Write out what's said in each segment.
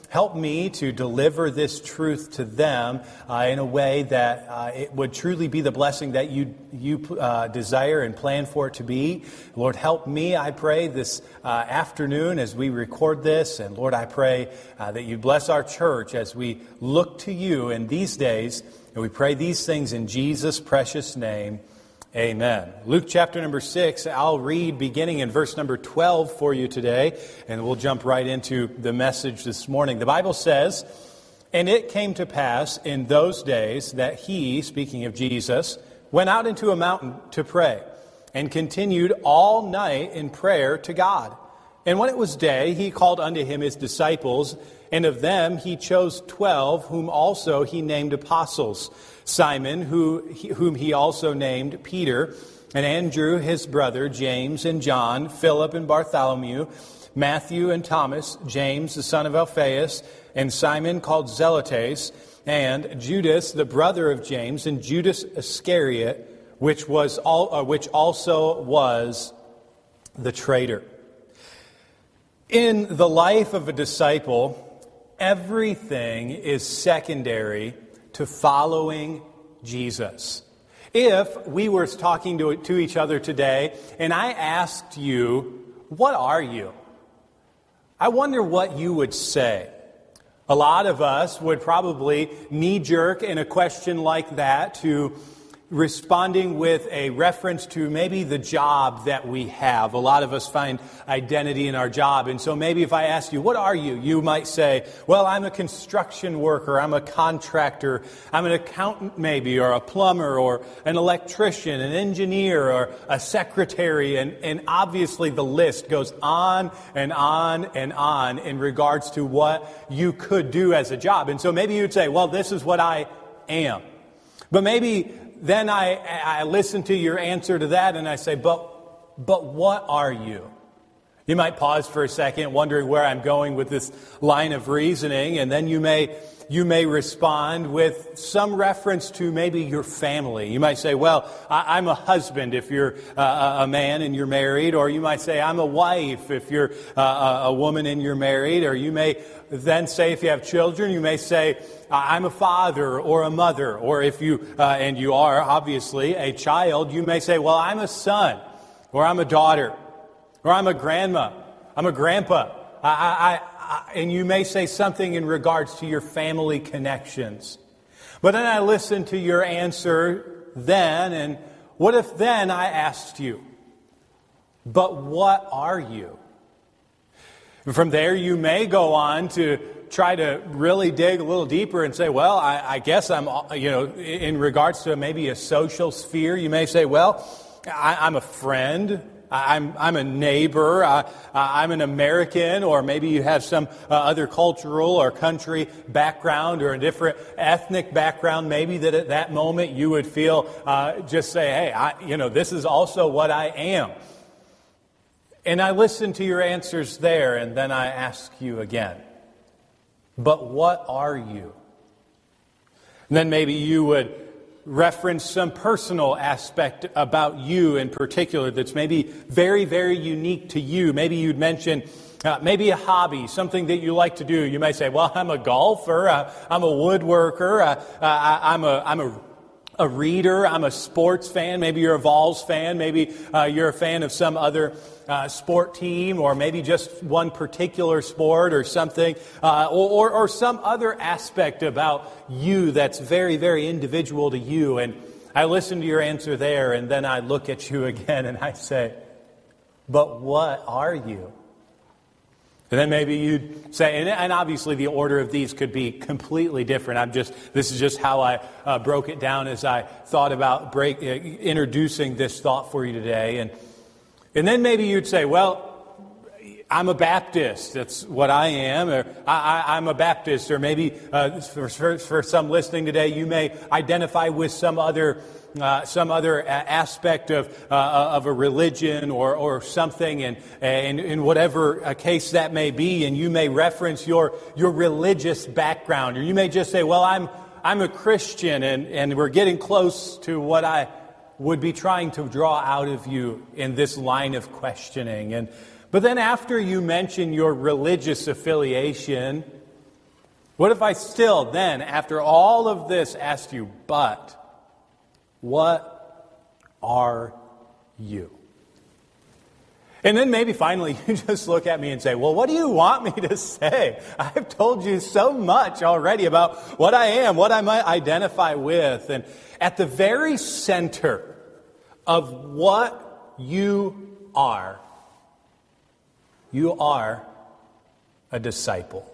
help me to deliver this truth to them in a way that it would truly be the blessing that you desire and plan for it to be. Lord, help me, I pray, this afternoon as we record this. And Lord, I pray that you bless our church as we look to you in these days. And we pray these things in Jesus' precious name. Amen. Luke chapter number 6, I'll read beginning in verse number 12 for you today, and we'll jump right into the message this morning. The Bible says, "And it came to pass in those days that he," speaking of Jesus, "went out into a mountain to pray, and continued all night in prayer to God. And when it was day, he called unto him his disciples, and of them he chose 12, whom also he named apostles. Simon, whom he also named Peter, and Andrew his brother, James and John, Philip and Bartholomew, Matthew and Thomas, James the son of Alphaeus, and Simon called Zelotes, and Judas the brother of James, and Judas Iscariot, which also was the traitor." In the life of a disciple, everything is secondary to following Jesus. If we were talking to each other today and I asked you, "What are you?" I wonder what you would say. A lot of us would probably knee-jerk in a question like that to responding with a reference to maybe the job that we have. A lot of us find identity in our job. And so maybe if I ask you, "What are you?" you might say, "Well, I'm a construction worker, I'm a contractor, I'm an accountant maybe, or a plumber, or an electrician, an engineer, or a secretary." And obviously the list goes on and on and on in regards to what you could do as a job. And so maybe you'd say, "Well, this is what I am." But maybe then I listen to your answer to that and I say, but what are you? You might pause for a second, wondering where I'm going with this line of reasoning, and then you may respond with some reference to maybe your family. You might say, "Well, I'm a husband," if you're a man and you're married, or you might say, "I'm a wife," if you're a woman and you're married, or you may then say, if you have children, you may say, "I'm a father or a mother," or if you, and you are obviously a child, you may say, "Well, I'm a son," or "I'm a daughter," or "I'm a grandma," "I'm a grandpa," and you may say something in regards to your family connections. But then I listened to your answer then, and what if then I asked you, "But what are you?" And from there you may go on to try to really dig a little deeper and say, "Well, I guess I'm, in regards to maybe a social sphere," you may say, "Well, I'm a friend. I'm a neighbor, I'm an American," or maybe you have some other cultural or country background or a different ethnic background. Maybe that at that moment you would feel, just say, "Hey, this is also what I am." And I listen to your answers there, and then I ask you again, "But what are you?" And then maybe you would reference some personal aspect about you in particular that's maybe very, very unique to you. Maybe you'd mention maybe a hobby, something that you like to do. You may say, "Well, I'm a golfer, I'm a woodworker, I'm a reader, I'm a sports fan." Maybe you're a Vols fan, maybe you're a fan of some other sport team, or maybe just one particular sport or something, or some other aspect about you that's very, very individual to you. And I listen to your answer there, and then I look at you again and I say, "But what are you?" And then maybe you'd say, and obviously the order of these could be completely different. This is just how I broke it down as I thought about introducing this thought for you today. And then maybe you'd say, "Well, I'm a Baptist. That's what I am." Or I'm a Baptist. Or maybe for some listening today, you may identify with some other aspect of a religion or something, and in whatever case that may be, and you may reference your religious background, or you may just say, "Well, I'm a Christian," and we're getting close to what I would be trying to draw out of you in this line of questioning. But then after you mention your religious affiliation, What if I still then, after all of this, asked you, but what are you? And then maybe finally you just look at me and say, well, what do you want me to say? I've told you so much already about what I am, what I might identify with. And at the very center of what you are a disciple.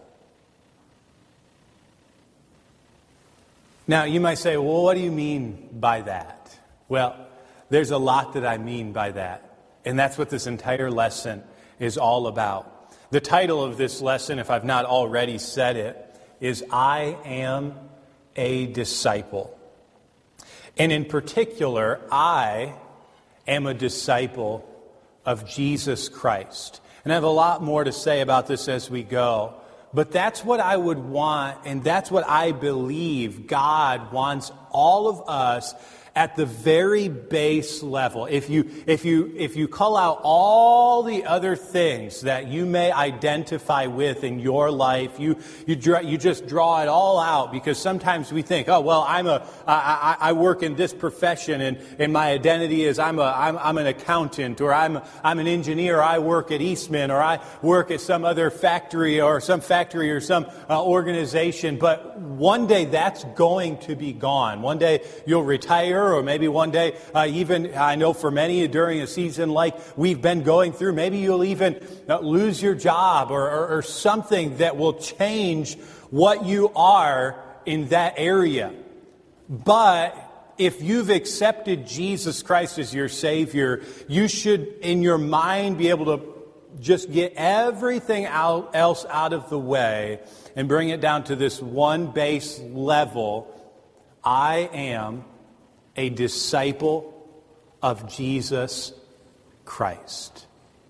Now, you might say, well, what do you mean by that? Well, there's a lot that I mean by that. And that's what this entire lesson is all about. The title of this lesson, if I've not already said it, is I Am a Disciple. And in particular, I am a disciple of Jesus Christ. And I have a lot more to say about this as we go. But that's what I would want, and that's what I believe God wants all of us at the very base level. If you call out all the other things that you may identify with in your life, you just draw it all out, because sometimes we think, oh well, I work in this profession, and my identity is I'm an accountant, or I'm an engineer, or I work at Eastman, or I work at some other factory or some organization. But one day that's going to be gone. One day you'll retire. Or maybe one day, even I know for many during a season like we've been going through, maybe you'll even lose your job or something that will change what you are in that area. But if you've accepted Jesus Christ as your Savior, you should, in your mind, be able to just get everything else out of the way and bring it down to this one base level. I am a disciple of Jesus Christ.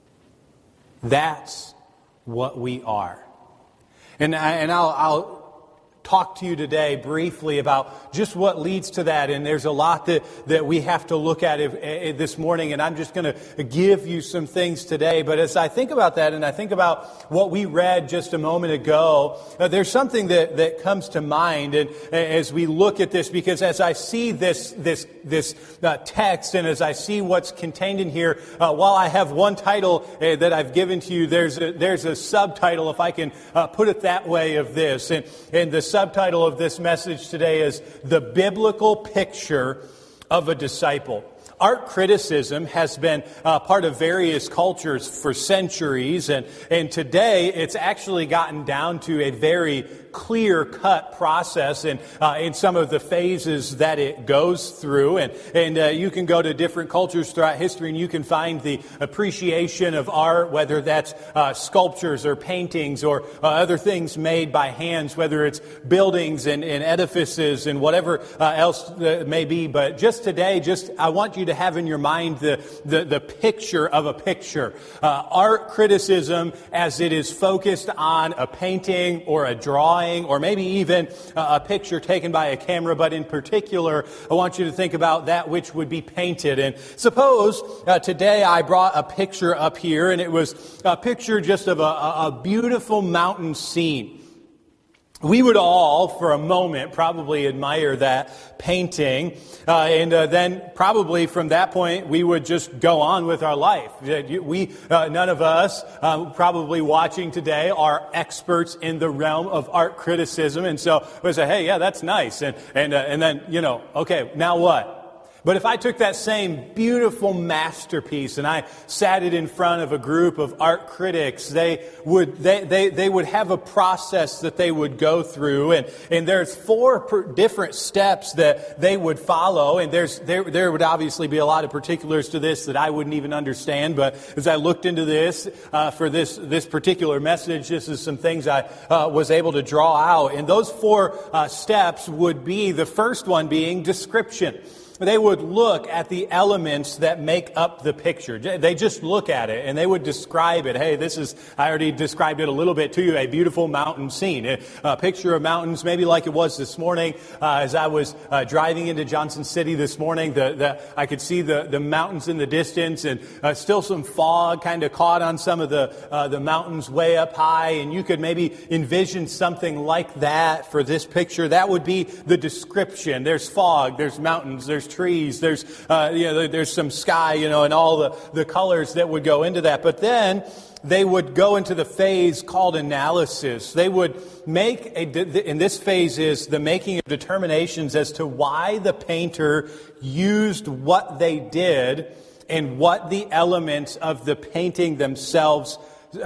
That's what we are. And I'll talk to you today briefly about just what leads to that. And there's a lot that we have to look at this morning. And I'm just going to give you some things today. But as I think about that, and I think about what we read just a moment ago, there's something that comes to mind. And as we look at this, because as I see this text, and as I see what's contained in here, while I have one title that I've given to you, there's a subtitle, if I can put it that way, of this. And the subtitle of this message today is The Biblical Picture of a Disciple. Art criticism has been part of various cultures for centuries, and today it's actually gotten down to a very clear-cut process and in some of the phases that it goes through. And you can go to different cultures throughout history and you can find the appreciation of art, whether that's sculptures or paintings or other things made by hands, whether it's buildings and edifices and whatever else it may be. But just today, I want you to have in your mind the picture of a picture. Art criticism, as it is focused on a painting or a drawing, or maybe even a picture taken by a camera, but in particular, I want you to think about that which would be painted. And suppose today I brought a picture up here, and it was a picture just of a beautiful mountain scene. We would all, for a moment, probably admire that painting, and then probably from that point we would just go on with our life. None of us probably watching today are experts in the realm of art criticism, and so we say, "Hey, yeah, that's nice," and then okay, now what? But if I took that same beautiful masterpiece and I sat it in front of a group of art critics, they would have a process that they would go through, and there's 4 different steps that they would follow, and there would obviously be a lot of particulars to this that I wouldn't even understand. But as I looked into this for this particular message, this is some things I was able to draw out, and those 4 steps would be, the first one being description. they would look at the elements that make up the picture. They just look at it and they would describe it. Hey, this is, I already described it a little bit to you, a beautiful mountain scene. A picture of mountains, maybe like it was this morning as I was driving into Johnson City this morning. I could see the mountains in the distance and still some fog kind of caught on some of the mountains way up high. And you could maybe envision something like that for this picture. That would be the description. There's fog, there's mountains, there's trees, there's there's some sky, and all the colors that would go into that. But then they would go into the phase called analysis. They would make and this phase is the making of determinations as to why the painter used what they did and what the elements of the painting themselves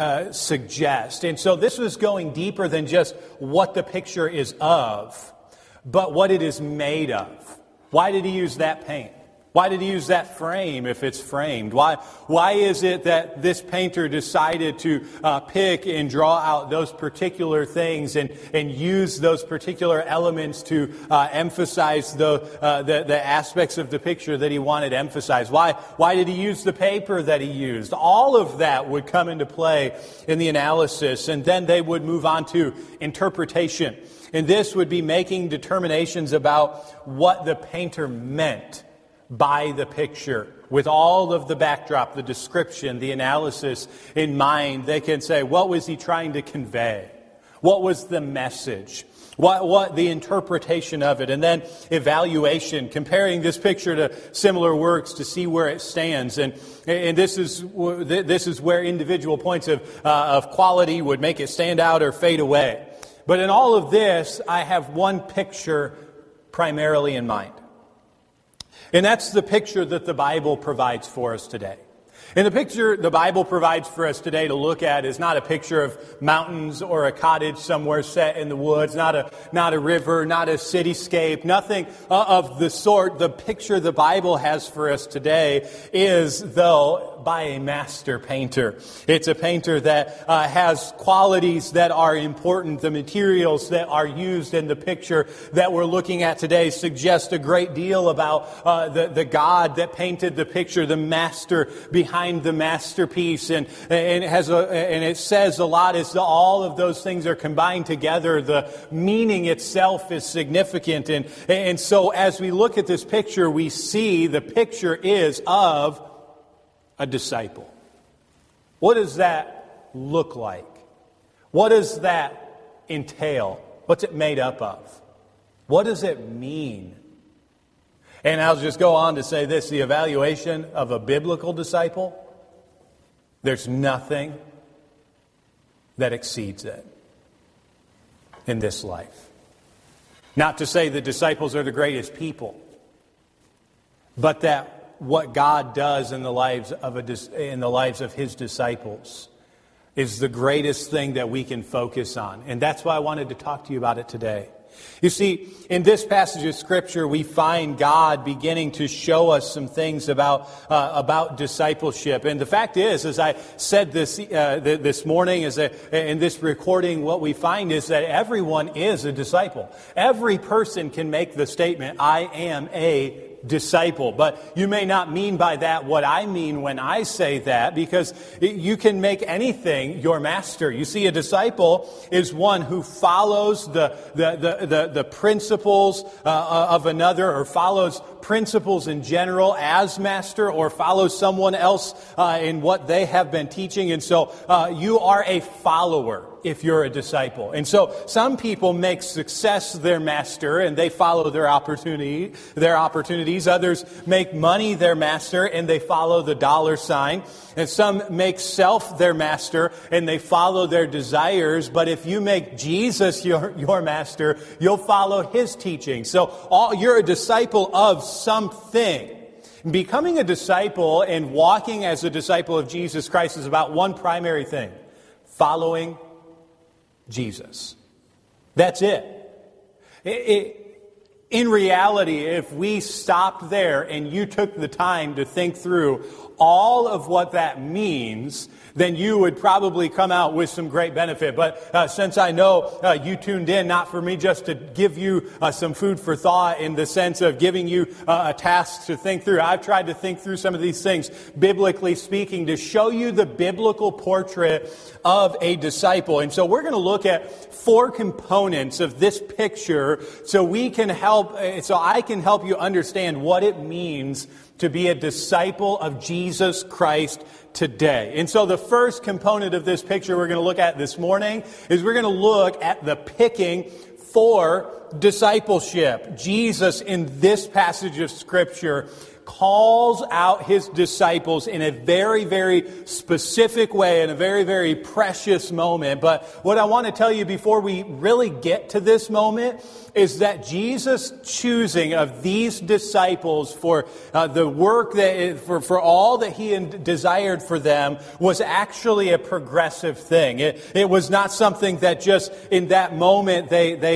suggest. And so this was going deeper than just what the picture is of, but what it is made of. Why did he use that paint? Why did he use that frame if it's framed? Why is it that this painter decided to pick and draw out those particular things and use those particular elements to emphasize the aspects of the picture that he wanted emphasized? Why did he use the paper that he used? All of that would come into play in the analysis, and then they would move on to interpretation. And this would be making determinations about what the painter meant by the picture. With all of the backdrop, the description, the analysis in mind, they can say, what was he trying to convey? What was the message? What the interpretation of it? And then evaluation, comparing this picture to similar works to see where it stands. And this is where individual points of quality would make it stand out or fade away. But in all of this, I have one picture primarily in mind. And that's the picture that the Bible provides for us today. And the picture the Bible provides for us today to look at is not a picture of mountains or a cottage somewhere set in the woods, not a river, not a cityscape, nothing of the sort. The picture the Bible has for us today is, though, by a master painter. It's a painter that has qualities that are important. The materials that are used in the picture that we're looking at today suggest a great deal about the God that painted the picture, the master behind the masterpiece, and it says a lot as all of those things are combined together. The meaning itself is significant, and so as we look at this picture, we see the picture is of a disciple. What does that look like? What does that entail? What's it made up of? What does it mean? And I'll just go on to say this, the evaluation of a biblical disciple, there's nothing that exceeds it in this life. Not to say the disciples are the greatest people, but that what God does in the lives of His disciples is the greatest thing that we can focus on. And that's why I wanted to talk to you about it today. You see, in this passage of Scripture, we find God beginning to show us some things about discipleship. And the fact is, as I said this morning, in this recording, what we find is that everyone is a disciple. Every person can make the statement, I am a disciple. But you may not mean by that what I mean when I say that, because you can make anything your master. You see, a disciple is one who follows the principles of another, or follows principles in general as master, or follows someone else in what they have been teaching. And so you are a follower if you're a disciple. And so some people make success their master and they follow their opportunities. Others make money their master and they follow the dollar sign. And some make self their master and they follow their desires. But if you make Jesus your master, you'll follow His teaching. So you're a disciple of something. Becoming a disciple and walking as a disciple of Jesus Christ is about one primary thing: following Jesus. That's it. In reality, if we stopped there and you took the time to think through all of what that means, then you would probably come out with some great benefit. But since I know you tuned in, not for me just to give you some food for thought in the sense of giving you a task to think through, I've tried to think through some of these things, biblically speaking, to show you the biblical portrait of a disciple. And so we're going to look at 4 components of this picture so I can help you understand what it means to be a disciple of Jesus Christ today. And so the first component of this picture we're going to look at this morning is we're going to look at the picking for discipleship. Jesus, in this passage of Scripture, calls out his disciples in a very, very specific way, in a very, very precious moment. But what I want to tell you before we really get to this moment is that Jesus' choosing of these disciples for the work for all that he desired for them was actually a progressive thing. It was not something that just in that moment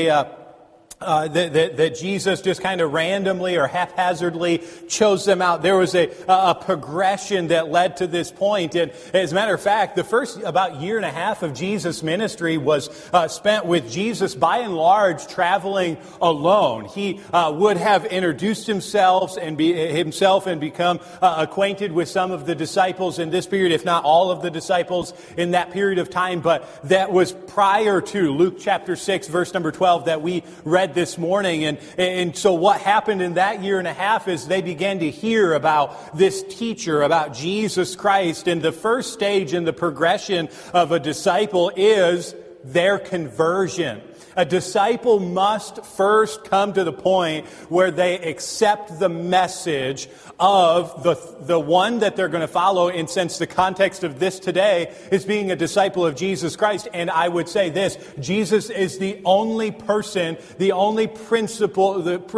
that Jesus just kind of randomly or haphazardly chose them out. There was a progression that led to this point. And as a matter of fact, the first about year and a half of Jesus' ministry was spent with Jesus, by and large, traveling alone. He would have introduced himself and become acquainted with some of the disciples in this period, if not all of the disciples in that period of time. But that was prior to Luke chapter 6, verse number 12 that we read this morning. And so what happened in that year and a half is they began to hear about this teacher, about Jesus Christ. And the first stage in the progression of a disciple is their conversion. A disciple must first come to the point where they accept the message of the one that they're going to follow. And since the context of this today is being a disciple of Jesus Christ, and I would say this, Jesus is the only person, the only principle,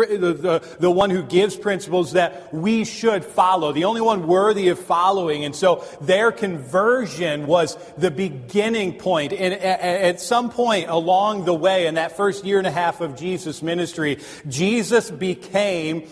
the one who gives principles that we should follow, the only one worthy of following. And so their conversion was the beginning point. And at some point along the way, in that first year and a half of Jesus' ministry, Jesus became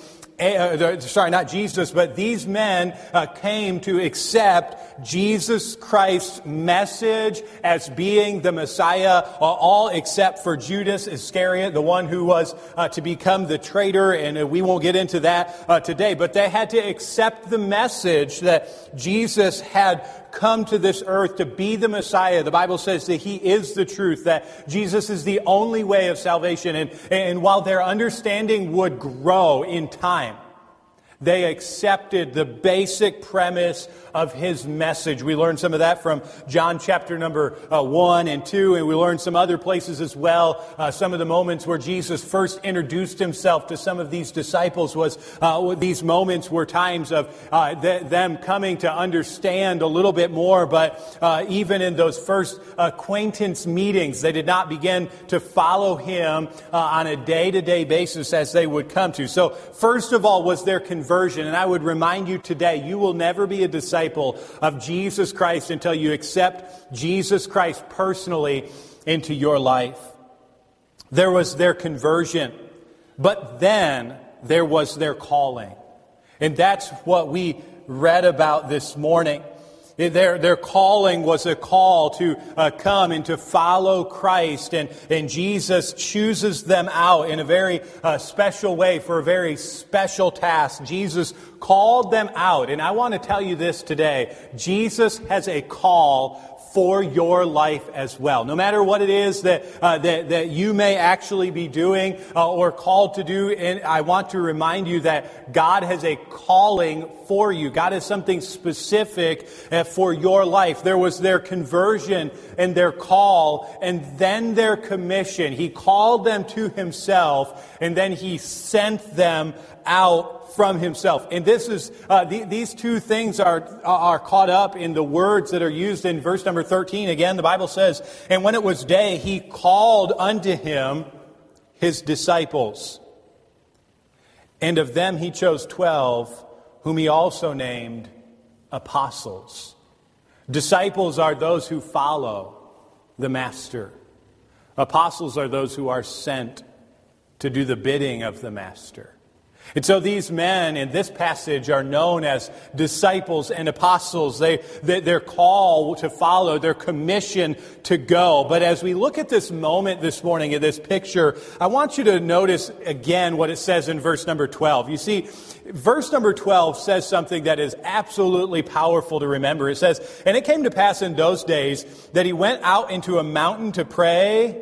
not Jesus, but these men came to accept Jesus Christ's message as being the Messiah, all except for Judas Iscariot, the one who was to become the traitor, and we won't get into that today. But they had to accept the message that Jesus had come to this earth to be the Messiah. The Bible says that he is the truth, that Jesus is the only way of salvation. And while their understanding would grow in time, they accepted the basic premise of his message. We learned some of that from John chapter number 1 and 2, and we learned some other places as well. Some of the moments where Jesus first introduced himself to some of these disciples these moments were times of them coming to understand a little bit more. But even in those first acquaintance meetings, they did not begin to follow him on a day-to-day basis as they would come to. So first of all was their conversion. And I would remind you today, you will never be a disciple of Jesus Christ until you accept Jesus Christ personally into your life. There was their conversion, but then there was their calling. And that's what we read about this morning. Their calling was a call to come and to follow Christ, and Jesus chooses them out in a very special way for a very special task. Jesus called them out, and I want to tell you this today. Jesus has a call for your life as well. No matter what it is that you may actually be doing or called to do, and I want to remind you that God has a calling for you. God has something specific for your life. There was their conversion and their call, and then their commission. He called them to himself, and then he sent them out from himself. And this is these two things are caught up in the words that are used in verse number 13. Again, the Bible says, "And when it was day, he called unto him his disciples. And of them he chose 12, whom he also named apostles." Disciples are those who follow the Master. Apostles are those who are sent to do the bidding of the Master. And so these men in this passage are known as disciples and apostles. Their call to follow, their commission to go. But as we look at this moment this morning, at this picture, I want you to notice again what it says in verse number 12. You see, verse number 12 says something that is absolutely powerful to remember. It says, "And it came to pass in those days that he went out into a mountain to pray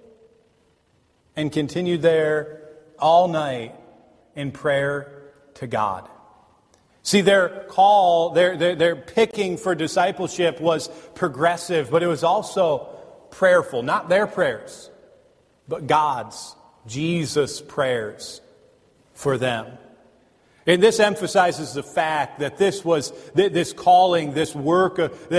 and continued there all night in prayer to God." See, their call, their picking for discipleship was progressive, but it was also prayerful. Not their prayers, but God's, Jesus' prayers for them. And this emphasizes the fact that this calling, this work,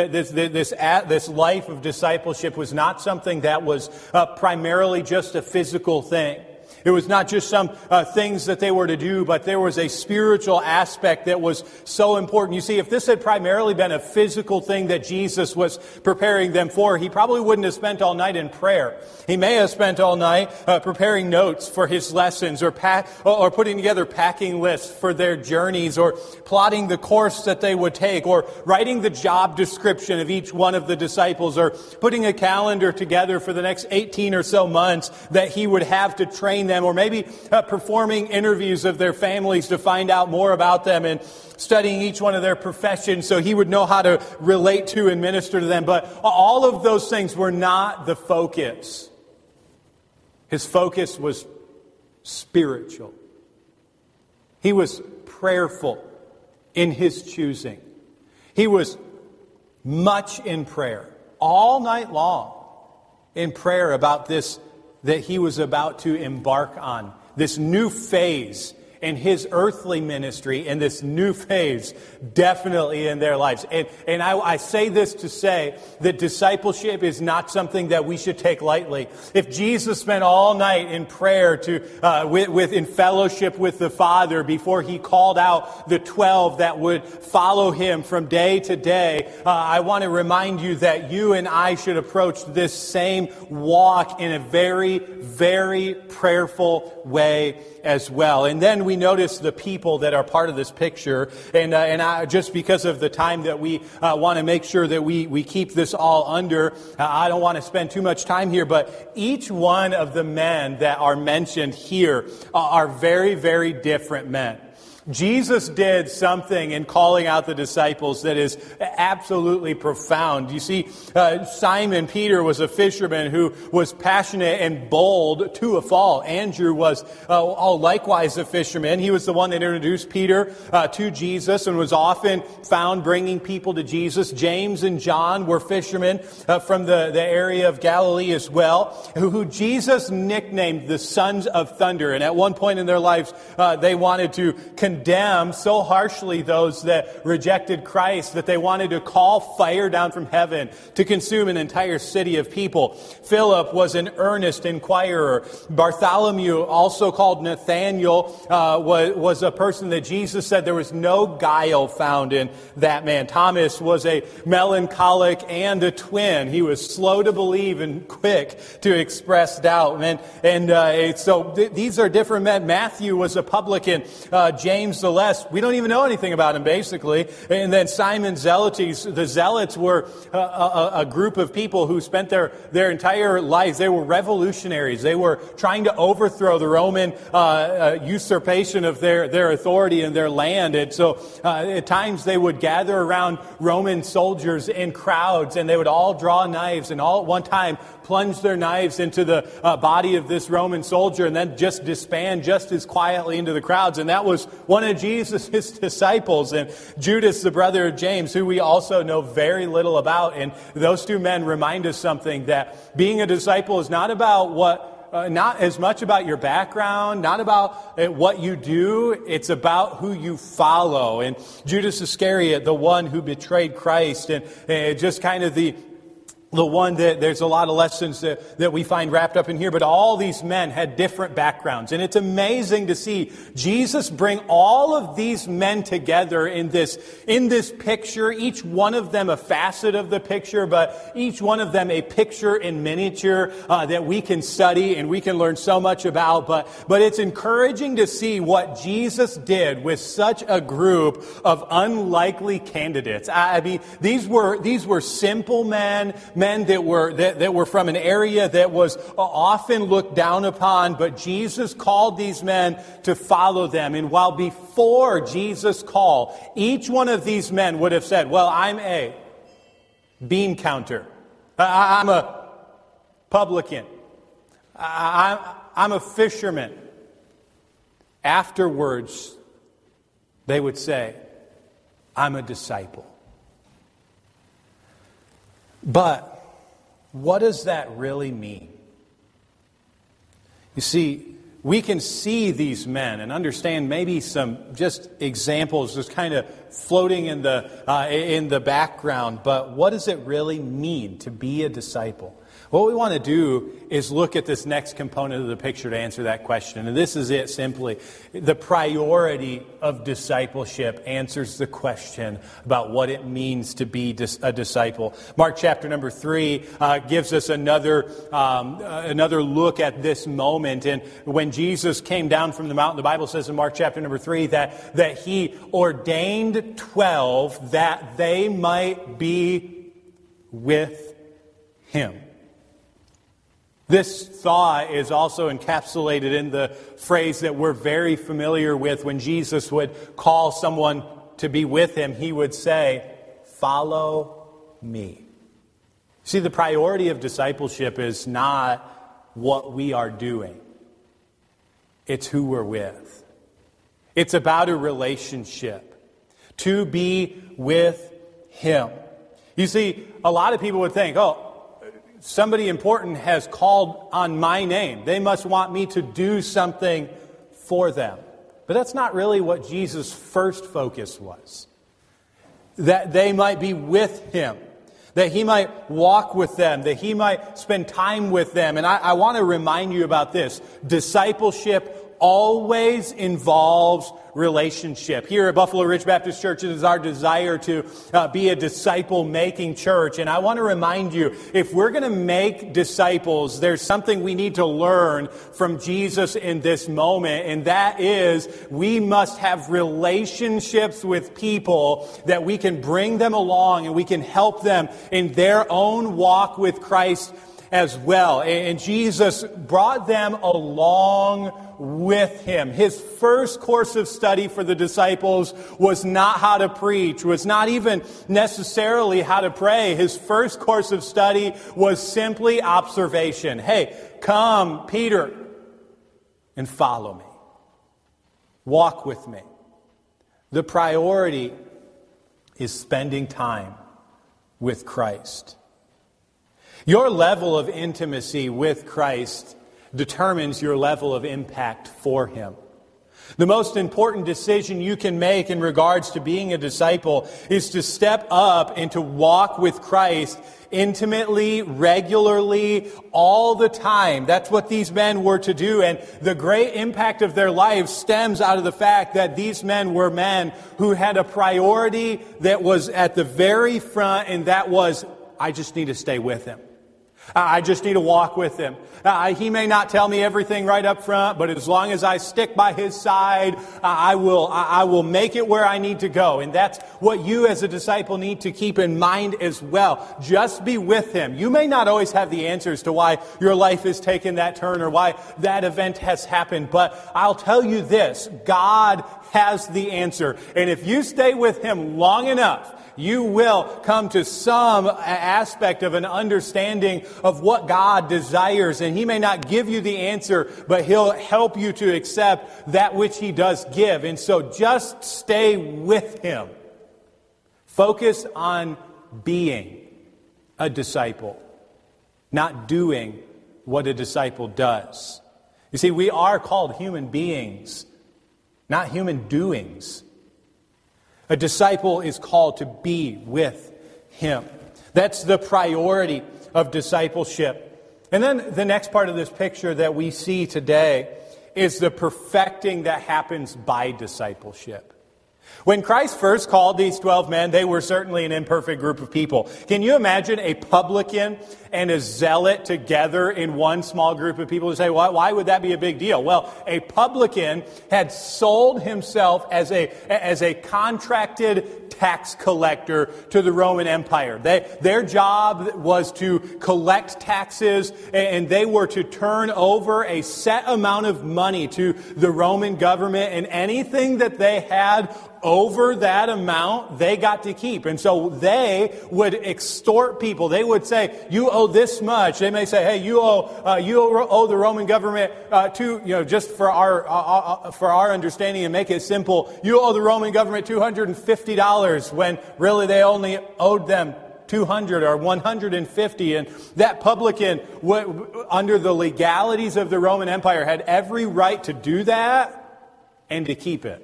this life of discipleship was not something that was primarily just a physical thing. It was not just some things that they were to do, but there was a spiritual aspect that was so important. You see, if this had primarily been a physical thing that Jesus was preparing them for, he probably wouldn't have spent all night in prayer. He may have spent all night preparing notes for his lessons, or putting together packing lists for their journeys, or plotting the course that they would take, or writing the job description of each one of the disciples, or putting a calendar together for the next 18 or so months that he would have to train them, or maybe performing interviews of their families to find out more about them, and studying each one of their professions so he would know how to relate to and minister to them. But all of those things were not the focus. His focus was spiritual. He was prayerful in his choosing. He was much in prayer, all night long in prayer about this that he was about to embark on, this new phase in his earthly ministry, and this new phase definitely in their lives. And I say this to say that discipleship is not something that we should take lightly. If Jesus spent all night in prayer in fellowship with the Father before he called out the 12 that would follow him from day to day, I want to remind you that you and I should approach this same walk in a very, very prayerful way as well. And then we notice the people that are part of this picture. And just because of the time that we want to make sure that we keep this all under, I don't want to spend too much time here, but each one of the men that are mentioned here are very, very different men. Jesus did something in calling out the disciples that is absolutely profound. You see, Simon Peter was a fisherman who was passionate and bold to a fault. Andrew was likewise a fisherman. He was the one that introduced Peter to Jesus and was often found bringing people to Jesus. James and John were fishermen from the area of Galilee as well, who Jesus nicknamed the sons of thunder. And at one point in their lives, they wanted to condemn so harshly those that rejected Christ that they wanted to call fire down from heaven to consume an entire city of people. Philip was an earnest inquirer. Bartholomew, also called Nathaniel, was a person that Jesus said there was no guile found in that man. Thomas was a melancholic and a twin. He was slow to believe and quick to express doubt. So these are different men. Matthew was a publican. James the Less, we don't even know anything about him, basically. And then Simon Zelotes, the Zealots were a group of people who spent their entire lives, they were revolutionaries. They were trying to overthrow the Roman usurpation of their authority and their land. And so at times they would gather around Roman soldiers in crowds, and they would all draw knives and all at one time plunge their knives into the body of this Roman soldier and then just disband just as quietly into the crowds. And that was one of Jesus' disciples, and Judas, the brother of James, who we also know very little about. And those two men remind us something, that being a disciple is not about not as much about your background, not about what you do. It's about who you follow. And Judas Iscariot, the one who betrayed Christ, and just kind of the the one that there's a lot of lessons that we find wrapped up in here, but all these men had different backgrounds. And it's amazing to see Jesus bring all of these men together in this picture, each one of them a facet of the picture, but each one of them a picture in miniature that we can study and we can learn so much about. But it's encouraging to see what Jesus did with such a group of unlikely candidates. I mean, these were simple men that were from an area that was often looked down upon, but Jesus called these men to follow them. And while before Jesus' call, each one of these men would have said, well, I'm a bean counter. I'm a publican. I'm a fisherman. Afterwards, they would say, I'm a disciple. But what does that really mean? You see, we can see these men and understand maybe some just examples just kind of floating in the background, but what does it really mean to be a disciple? What we want to do is look at this next component of the picture to answer that question. And this is it simply. The priority of discipleship answers the question about what it means to be a disciple. Mark chapter number 3 gives us another look at this moment. And when Jesus came down from the mountain, the Bible says in Mark chapter number 3 that he ordained 12 that they might be with him. This thought is also encapsulated in the phrase that we're very familiar with when Jesus would call someone to be with him. He would say, follow me. See, the priority of discipleship is not what we are doing. It's who we're with. It's about a relationship. To be with him. You see, a lot of people would think, somebody important has called on my name. They must want me to do something for them. But that's not really what Jesus' first focus was. That they might be with him. That he might walk with them. That he might spend time with them. And I want to remind you about this. Discipleship always involves relationship. Here at Buffalo Ridge Baptist Church, it is our desire to be a disciple-making church. And I want to remind you, if we're going to make disciples, there's something we need to learn from Jesus in this moment. And that is, we must have relationships with people that we can bring them along and we can help them in their own walk with Christ as well. And Jesus brought them along with him. His first course of study for the disciples was not how to preach, was not even necessarily how to pray. His first course of study was simply observation. Hey, come, Peter, and follow me. Walk with me. The priority is spending time with Christ. Your level of intimacy with Christ determines your level of impact for him. The most important decision you can make in regards to being a disciple is to step up and to walk with Christ intimately, regularly, all the time. That's what these men were to do. And the great impact of their lives stems out of the fact that these men were men who had a priority that was at the very front, and that was, I just need to stay with him. I just need to walk with him. He may not tell me everything right up front, but as long as I stick by his side, I will make it where I need to go. And that's what you as a disciple need to keep in mind as well. Just be with him. You may not always have the answers to why your life has taken that turn or why that event has happened, but I'll tell you this, God has the answer. And if you stay with him long enough, you will come to some aspect of an understanding of what God desires. And he may not give you the answer, but he'll help you to accept that which he does give. And so just stay with him. Focus on being a disciple, not doing what a disciple does. You see, we are called human beings, not human doings. A disciple is called to be with him. That's the priority of discipleship. And then the next part of this picture that we see today is the perfecting that happens by discipleship. When Christ first called these 12 men, they were certainly an imperfect group of people. Can you imagine a publican and a zealot together in one small group of people? You say, why would that be a big deal? Well, a publican had sold himself as a contracted tax collector to the Roman Empire. Their job was to collect taxes, and they were to turn over a set amount of money to the Roman government, and anything that they had over that amount, they got to keep. And so they would extort people. They would say, you owe this much. They may say, hey, you owe the Roman government just for our understanding and make it simple, you owe the Roman government $250 when really they only owed them $200 or $150. And that publican, under the legalities of the Roman Empire, had every right to do that and to keep it.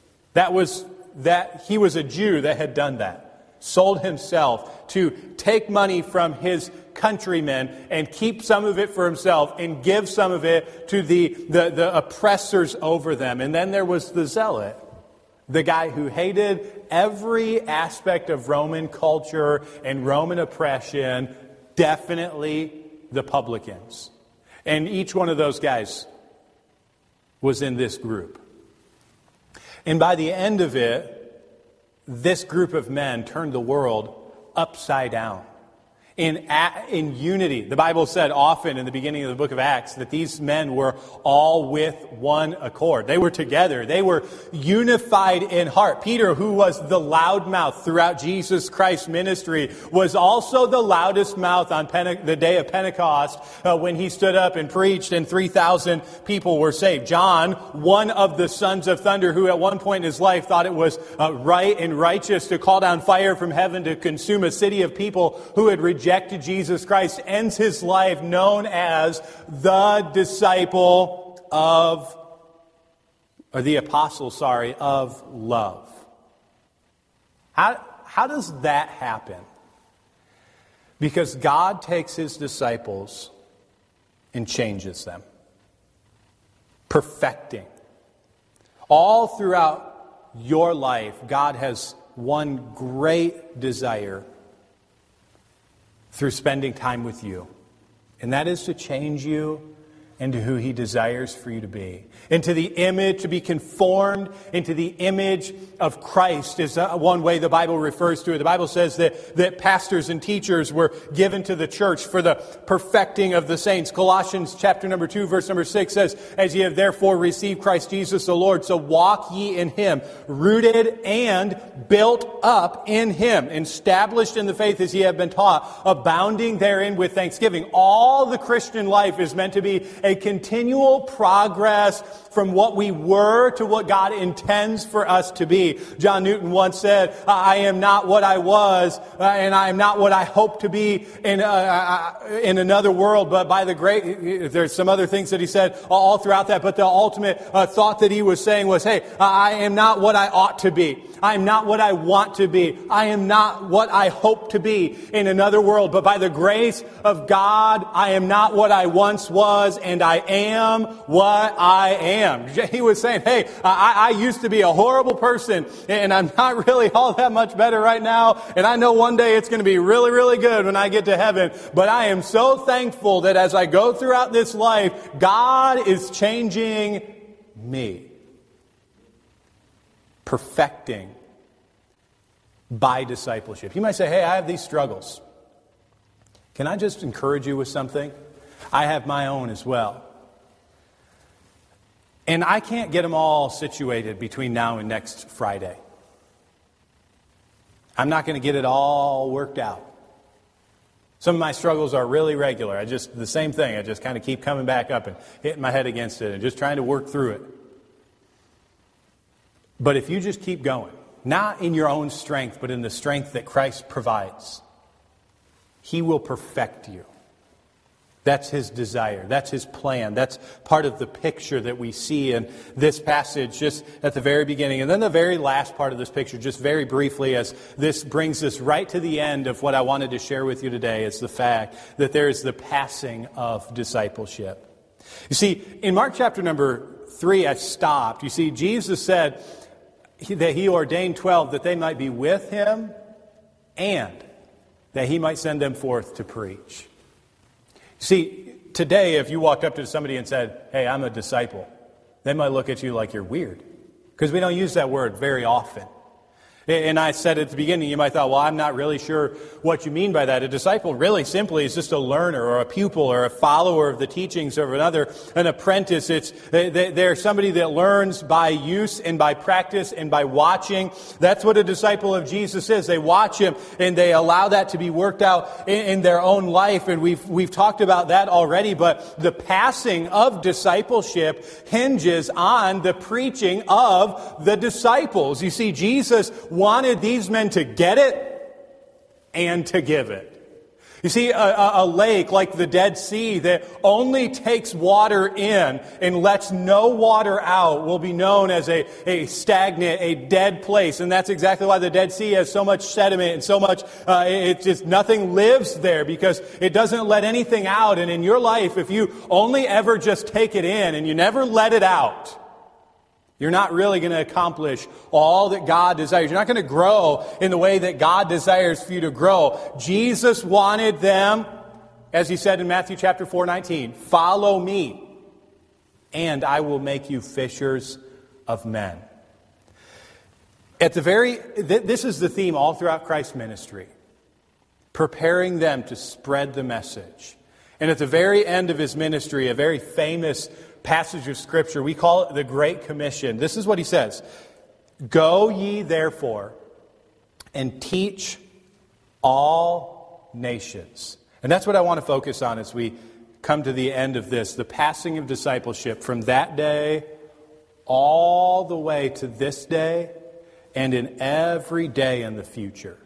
That he was a Jew that had done that. Sold himself to take money from his countrymen and keep some of it for himself and give some of it to the oppressors over them. And then there was the zealot, the guy who hated every aspect of Roman culture and Roman oppression, definitely the publicans. And each one of those guys was in this group. And by the end of it, this group of men turned the world upside down. In unity. The Bible said often in the beginning of the book of Acts that these men were all with one accord. They were together. They were unified in heart. Peter, who was the loudmouth throughout Jesus Christ's ministry, was also the loudest mouth on the day of Pentecost when he stood up and preached and 3,000 people were saved. John, one of the sons of thunder, who at one point in his life thought it was right and righteous to call down fire from heaven to consume a city of people who had rejected Jesus Christ, ends his life known as the disciple of, or the apostle, of love. How does that happen? Because God takes his disciples and changes them. Perfecting. All throughout your life, God has one great desire through spending time with you. And that is to change you into who he desires for you to be. Into the image, to be conformed into the image of Christ is one way the Bible refers to it. The Bible says that pastors and teachers were given to the church for the perfecting of the saints. Colossians chapter number 2, verse number 6 says, as ye have therefore received Christ Jesus the Lord, so walk ye in him, rooted and built up in him, established in the faith as ye have been taught, abounding therein with thanksgiving. All the Christian life is meant to be a continual progress from what we were to what God intends for us to be. John Newton once said, I am not what I was, and I am not what I hope to be in another world, but by the great, there's some other things that he said all throughout that, but the ultimate thought that he was saying was, hey, I am not what I ought to be. I am not what I want to be. I am not what I hope to be in another world, but by the grace of God, I am not what I once was, and I am what I am. He was saying, hey, I used to be a horrible person, and I'm not really all that much better right now, and I know one day it's going to be really, really good when I get to heaven, but I am so thankful that as I go throughout this life, God is changing me. Perfecting by discipleship. You might say, hey, I have these struggles. Can I just encourage you with something? I have my own as well. And I can't get them all situated between now and next Friday. I'm not going to get it all worked out. Some of my struggles are really regular. The same thing. I just kind of keep coming back up and hitting my head against it and just trying to work through it. But if you just keep going, not in your own strength, but in the strength that Christ provides, he will perfect you. That's his desire. That's his plan. That's part of the picture that we see in this passage just at the very beginning. And then the very last part of this picture, just very briefly, as this brings us right to the end of what I wanted to share with you today, is the fact that there is the passing of discipleship. You see, in Mark chapter number 3, I stopped. You see, Jesus said that he ordained 12 that they might be with him and that he might send them forth to preach. See, today, if you walked up to somebody and said, "Hey, I'm a disciple," they might look at you like you're weird, because we don't use that word very often. And I said at the beginning, you might thought, well, I'm not really sure what you mean by that. A disciple really simply is just a learner or a pupil or a follower of the teachings of another, an apprentice. They're somebody that learns by use and by practice and by watching. That's what a disciple of Jesus is. They watch him and they allow that to be worked out in their own life. And we've talked about that already. But the passing of discipleship hinges on the preaching of the disciples. You see, Jesus wanted these men to get it and to give it. You see, a lake like the Dead Sea that only takes water in and lets no water out will be known as a stagnant, a dead place. And that's exactly why the Dead Sea has so much sediment and so much, it's just nothing lives there, because it doesn't let anything out. And in your life, if you only ever just take it in and you never let it out, you're not really going to accomplish all that God desires. You're not going to grow in the way that God desires for you to grow. Jesus wanted them, as he said in Matthew chapter 4:19, "Follow me, and I will make you fishers of men." This is the theme all throughout Christ's ministry, preparing them to spread the message. And at the very end of his ministry, a very famous passage of Scripture, we call it the Great Commission. This is what he says: "Go ye therefore and teach all nations." And that's what I want to focus on as we come to the end of this, the passing of discipleship from that day all the way to this day and in every day in the future.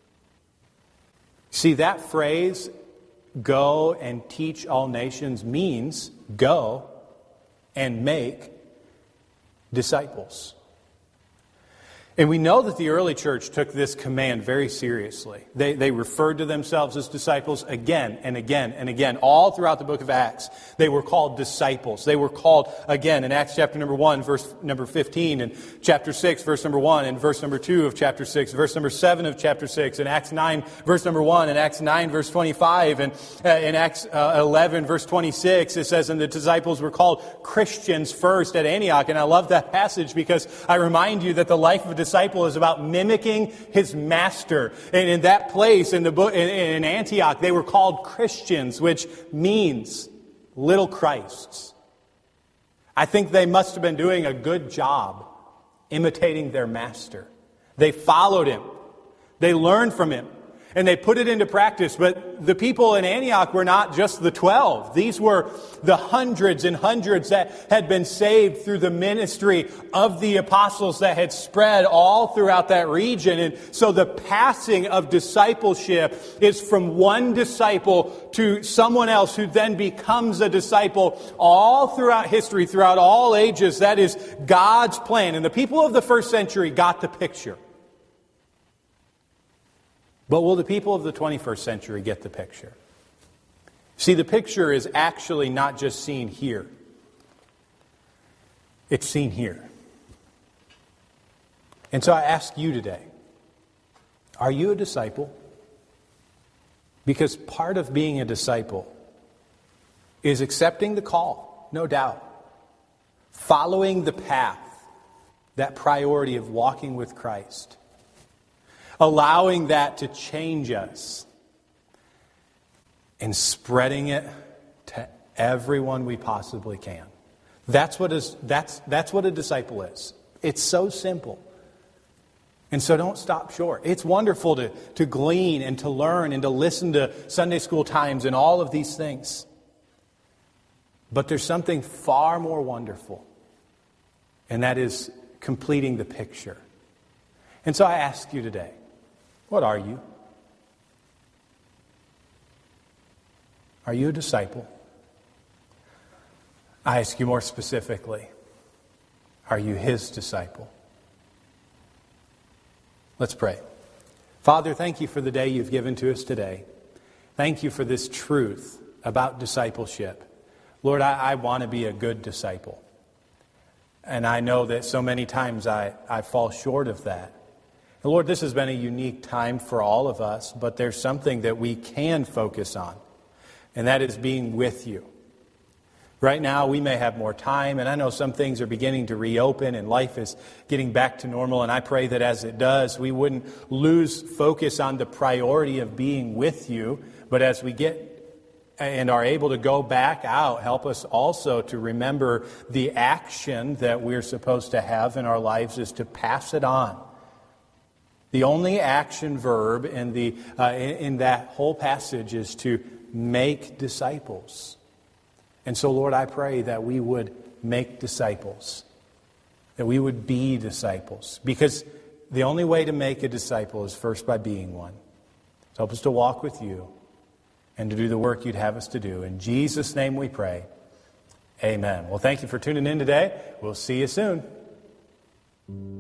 See, that phrase, "go and teach all nations," means go and make disciples. And we know that the early church took this command very seriously. They referred to themselves as disciples again and again and again, all throughout the book of Acts. They were called disciples. They were called, again, in Acts chapter number 1, verse number 15, and chapter 6, verse number 1, and verse number 2 of chapter 6, verse number 7 of chapter 6, and Acts 9, verse number 1, and Acts 9, verse 25, and in Acts 11, verse 26, it says, "And the disciples were called Christians first at Antioch." And I love that passage because I remind you that the life of a disciple is about mimicking his master. And in that place, in Antioch, they were called Christians, which means little Christs. I think they must have been doing a good job imitating their master. They followed him. They learned from him. And they put it into practice. But the people in Antioch were not just the 12. These were the hundreds and hundreds that had been saved through the ministry of the apostles that had spread all throughout that region. And so the passing of discipleship is from one disciple to someone else who then becomes a disciple all throughout history, throughout all ages. That is God's plan. And the people of the first century got the picture. But will the people of the 21st century get the picture? See, the picture is actually not just seen here. It's seen here. And so I ask you today, are you a disciple? Because part of being a disciple is accepting the call, no doubt. Following the path, that priority of walking with Christ. Allowing that to change us and spreading it to everyone we possibly can. That's what a disciple is. It's so simple. And so don't stop short. It's wonderful to glean and to learn and to listen to Sunday school times and all of these things. But there's something far more wonderful, and that is completing the picture. And so I ask you today, what are you? Are you a disciple? I ask you more specifically, are you His disciple? Let's pray. Father, thank you for the day you've given to us today. Thank you for this truth about discipleship. Lord, I want to be a good disciple. And I know that so many times I fall short of that. And Lord, this has been a unique time for all of us, but there's something that we can focus on, and that is being with you. Right now, we may have more time, and I know some things are beginning to reopen, and life is getting back to normal, and I pray that as it does, we wouldn't lose focus on the priority of being with you, but as we get and are able to go back out, help us also to remember the action that we're supposed to have in our lives is to pass it on. The only action verb in that whole passage is to make disciples. And so, Lord, I pray that we would make disciples, that we would be disciples, because the only way to make a disciple is first by being one. So help us to walk with you and to do the work you'd have us to do. In Jesus' name we pray. Amen. Well, thank you for tuning in today. We'll see you soon.